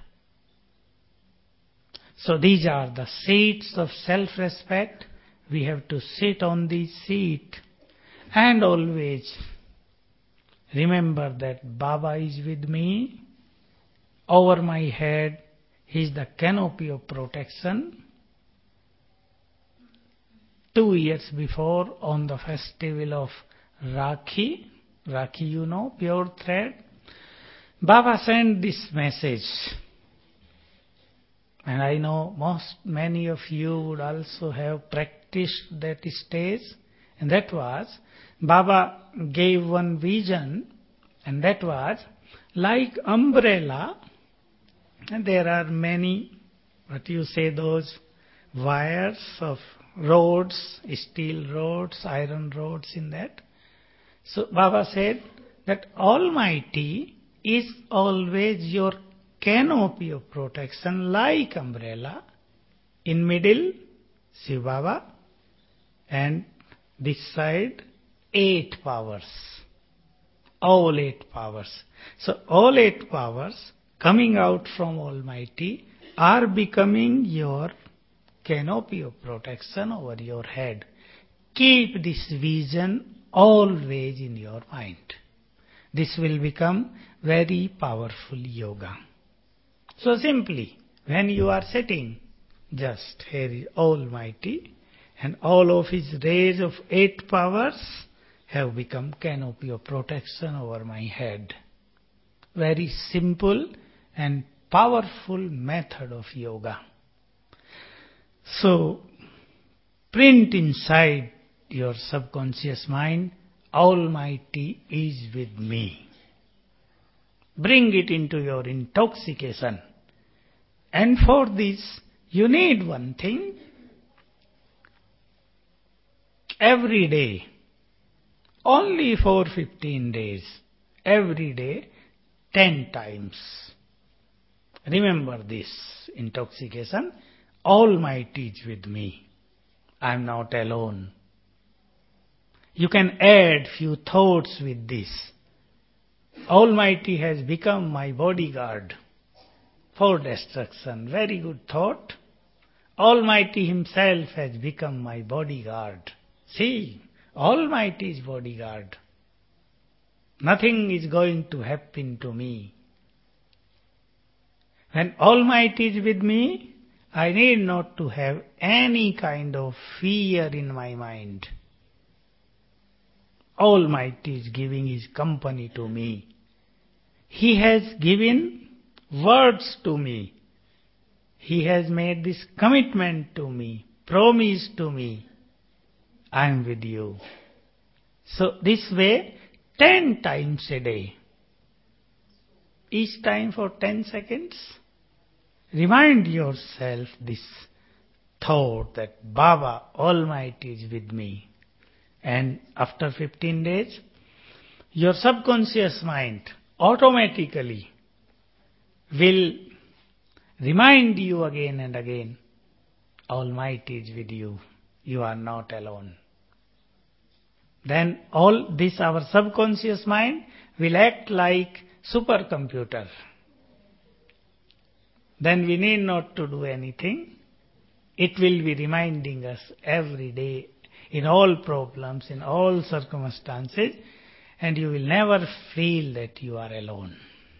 So these are the seats of self-respect. We have to sit on the seat and always remember that Baba is with me. Over my head, He is the canopy of protection. Two years before, on the festival of Rakhi, Rakhi you know, pure thread, Baba sent this message. And I know most, many of you would also have practiced that stage. And that was, Baba gave one vision, and that was, like umbrella, and there are many, what you say, those wires of rods, steel rods, iron rods in that. So Baba said that Almighty is always your canopy of protection, like umbrella. In middle, Shiv Baba, and this side, eight powers. All eight powers. So all eight powers coming out from Almighty are becoming your canopy of protection over your head. Keep this vision always in your mind. This will become very powerful yoga. So simply, when you are sitting, just here is Almighty, and all of His rays of eight powers have become canopy of protection over my head. Very simple and powerful method of yoga. So, print inside your subconscious mind, Almighty is with me. Bring it into your intoxication. And for this, you need one thing. Every day, only for fifteen days, every day, ten times. Remember this intoxication. Almighty is with me. I am not alone. You can add few thoughts with this. Almighty has become my bodyguard for destruction. Very good thought. Almighty Himself has become my bodyguard. See, Almighty is bodyguard. Nothing is going to happen to me. When Almighty is with me, I need not to have any kind of fear in my mind. Almighty is giving His company to me. He has given words to me. He has made this commitment to me, promise to me. I am with you. So this way, ten times a day. Each time for ten seconds. Remind yourself this thought that Baba Almighty is with me. And after fifteen days, your subconscious mind automatically will remind you again and again, Almighty is with you. You are not alone. Then all this, our subconscious mind, will act like supercomputer. then we need not to do anything. It will be reminding us every day in all problems, in all circumstances, and you will never feel that you are alone.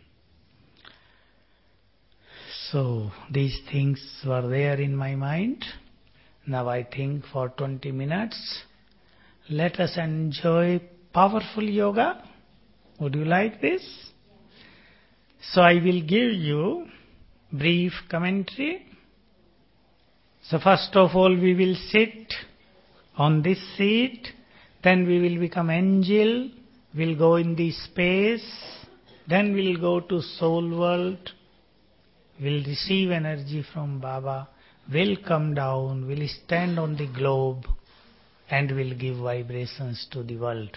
So these things were there in my mind. Now I think for twenty minutes, let us enjoy powerful yoga. Would you like this? So I will give you brief commentary. So first of all we will sit on this seat, then we will become angel, we'll go in the space, then we'll go to soul world, we'll receive energy from Baba, we'll come down, we'll stand on the globe and we'll give vibrations to the world.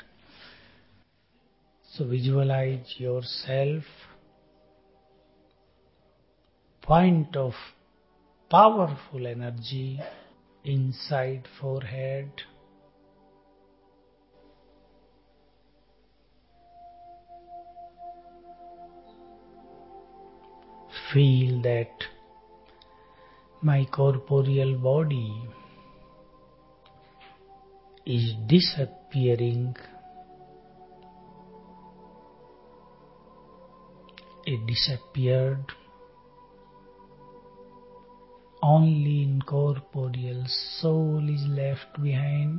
So visualize yourself, point of powerful energy inside forehead. Feel that my corporeal body is disappearing. It disappeared. Only incorporeal soul is left behind.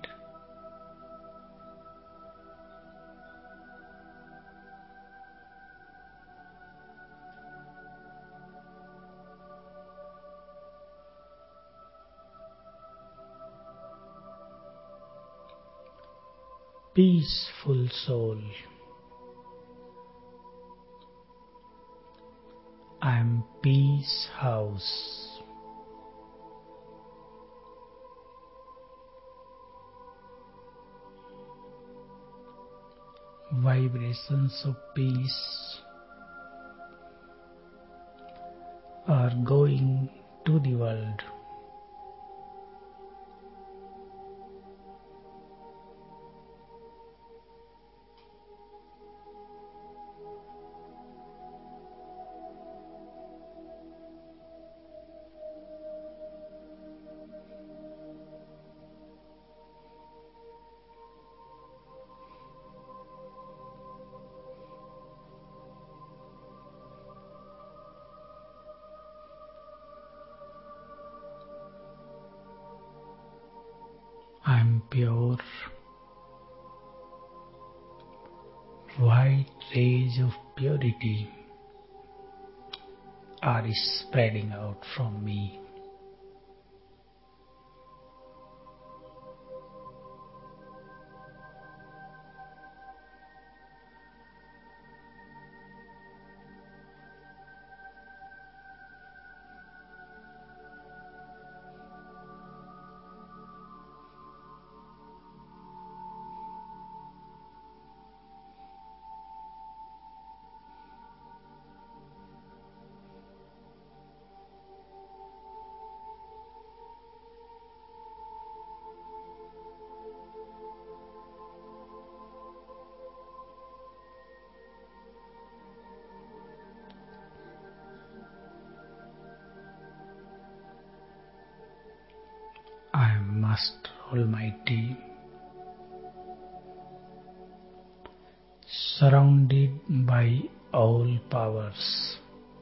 Peaceful soul. I am peace house. Vibrations of peace are going to the world. I am pure. White rays of purity are spreading out from me. I am Master Almighty, surrounded by all powers.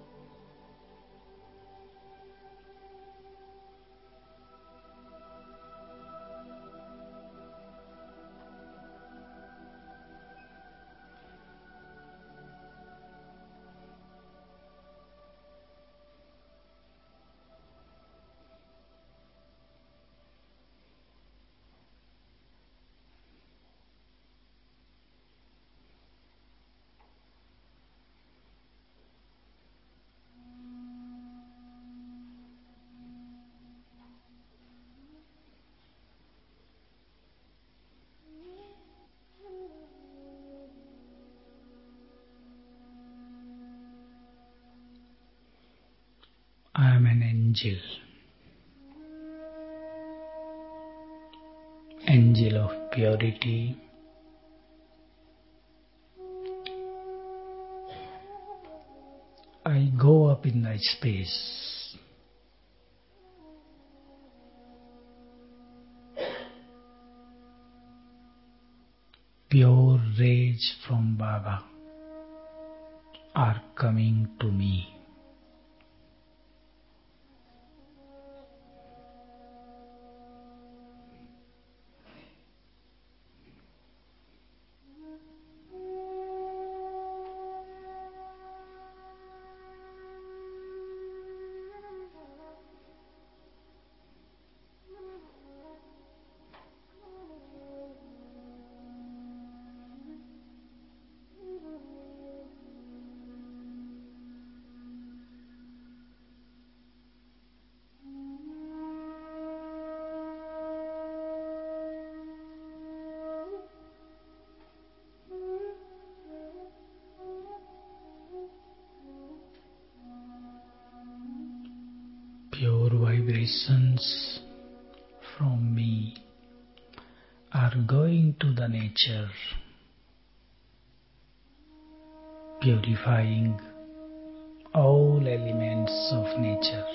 I am an angel, angel of purity. I go up in the space. pure rays from Baba are coming to me. Pure vibrations from me are going to the nature, purifying all elements of nature.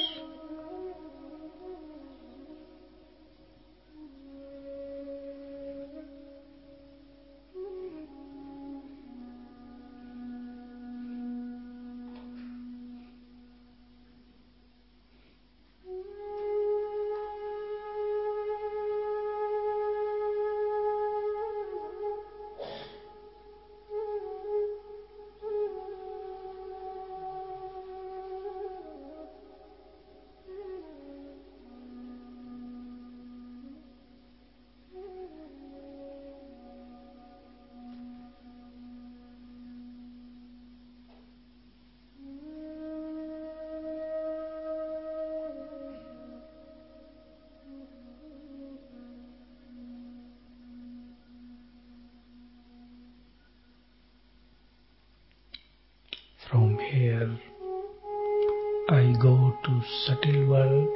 From here, I go to subtle world.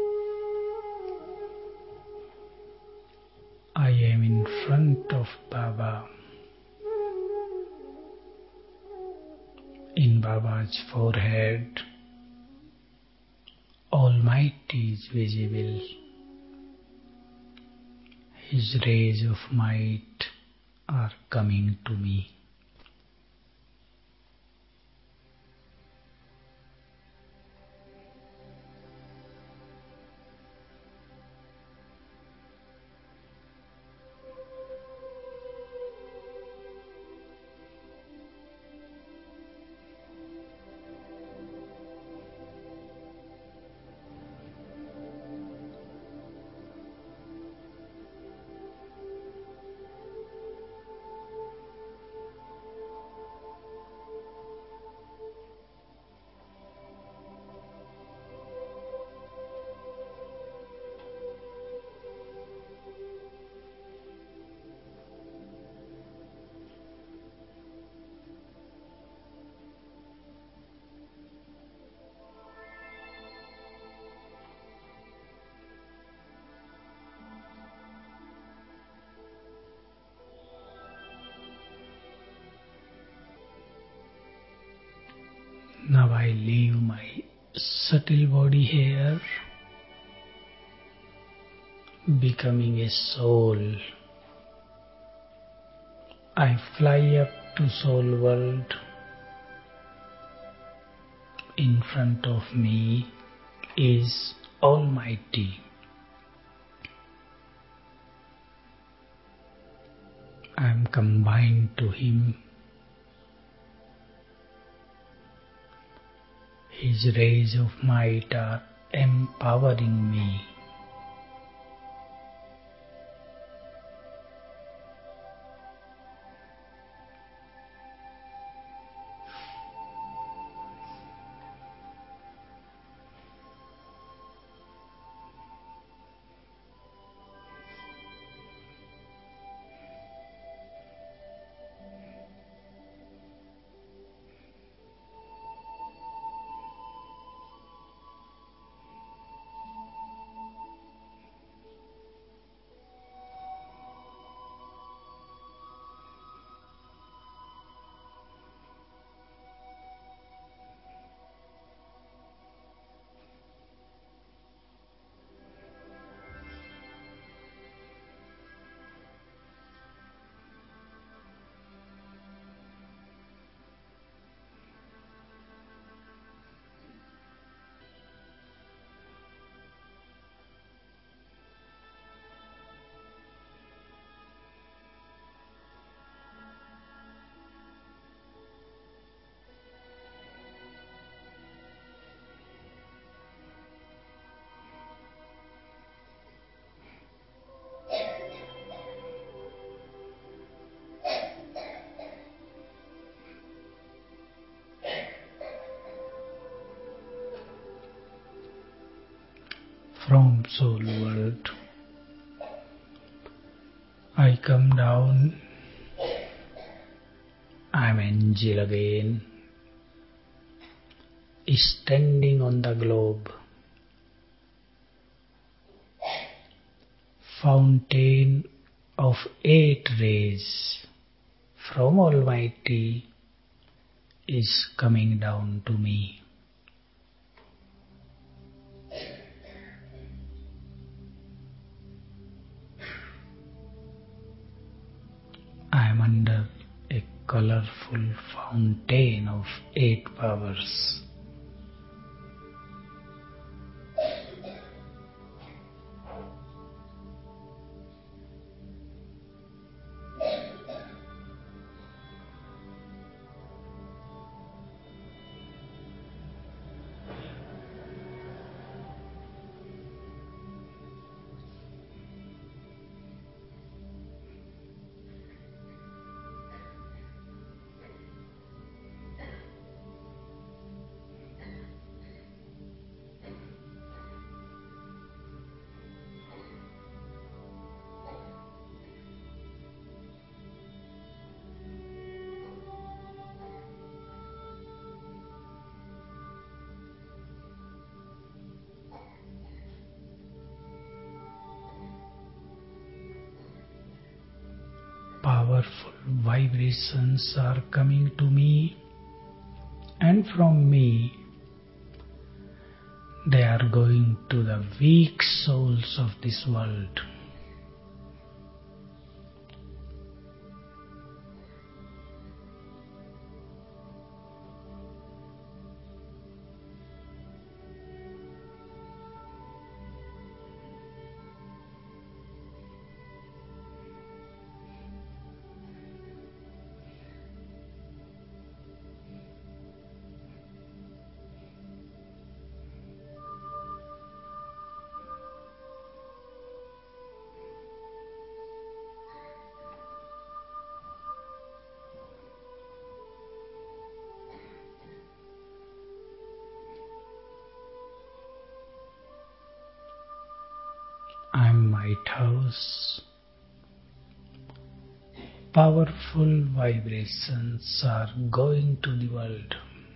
I am in front of Baba. In Baba's forehead, Almighty is visible. His rays of might are coming to me. Now I leave my subtle body here, becoming a soul. I fly up to soul world. In front of me is Almighty. I am combined to Him. His rays of might are empowering me. soul world. I come down. I'm angel again, standing on the globe. Fountain of eight rays from Almighty is coming down to me. I am under a colorful fountain of eight powers. Powerful vibrations are coming to me, and from me they are going to the weak souls of this world. I'm Might House. Powerful vibrations are going to the world.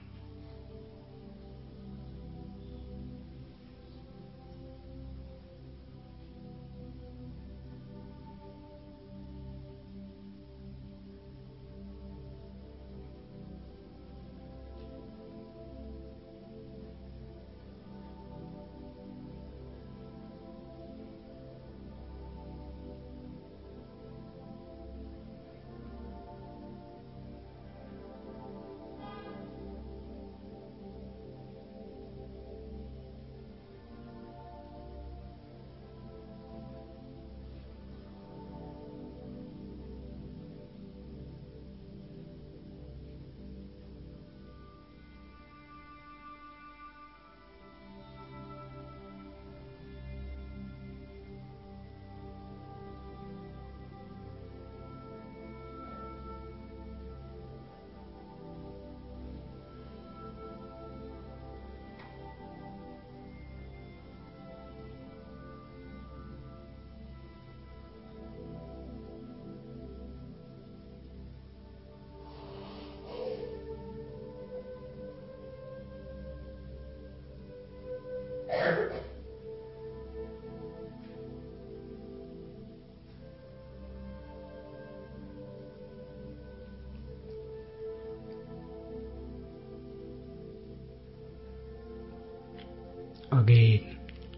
Again,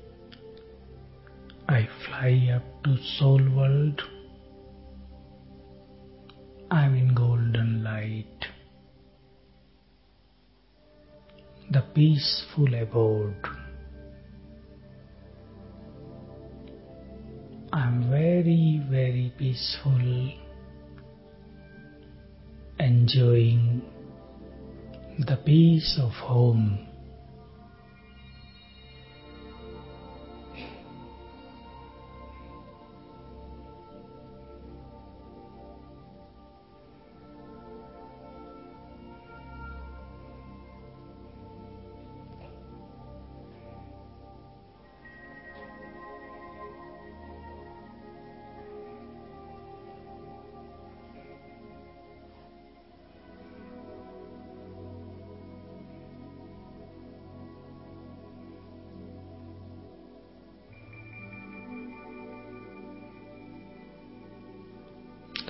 I fly up to soul world. I'm in golden light, the peaceful abode. I'm very, very peaceful, enjoying the peace of home.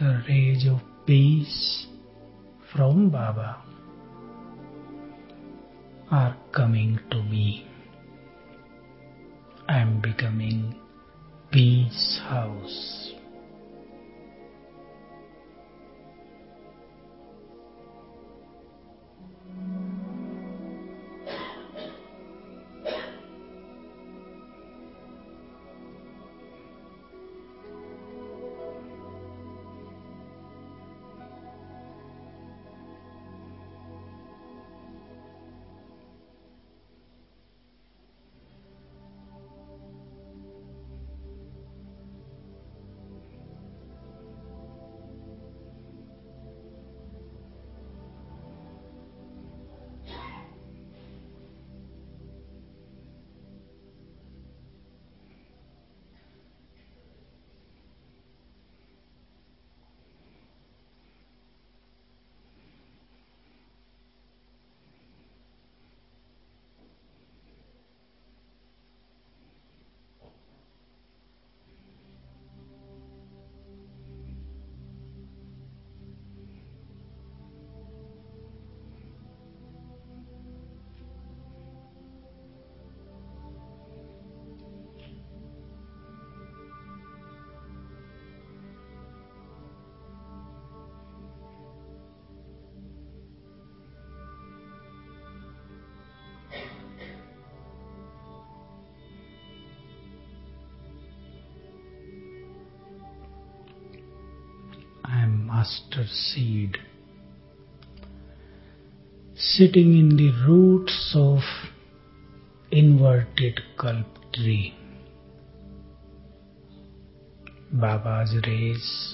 The rays of peace from Baba are coming to me. I am becoming peace house. I am master seed, sitting in the roots of inverted kalp tree. Baba's rays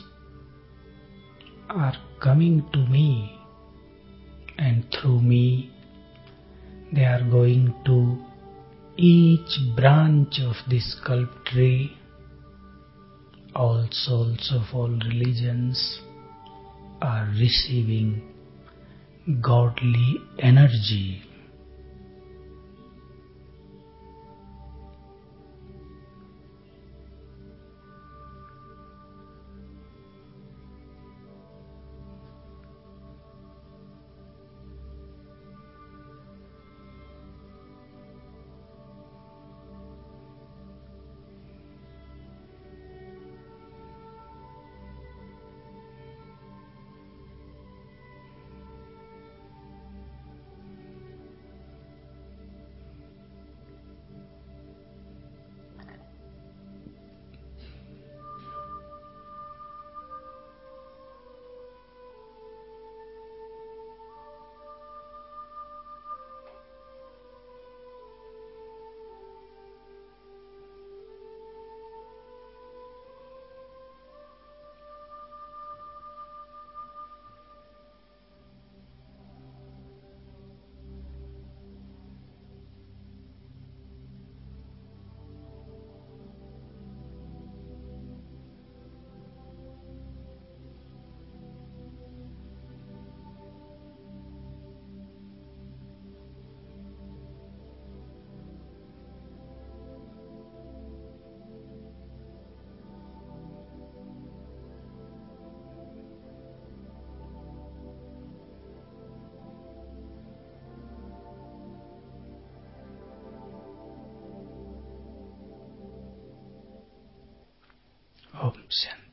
are coming to me, and through me they are going to each branch of this kalp tree. All souls of all religions are receiving godly energy. Om Shanti.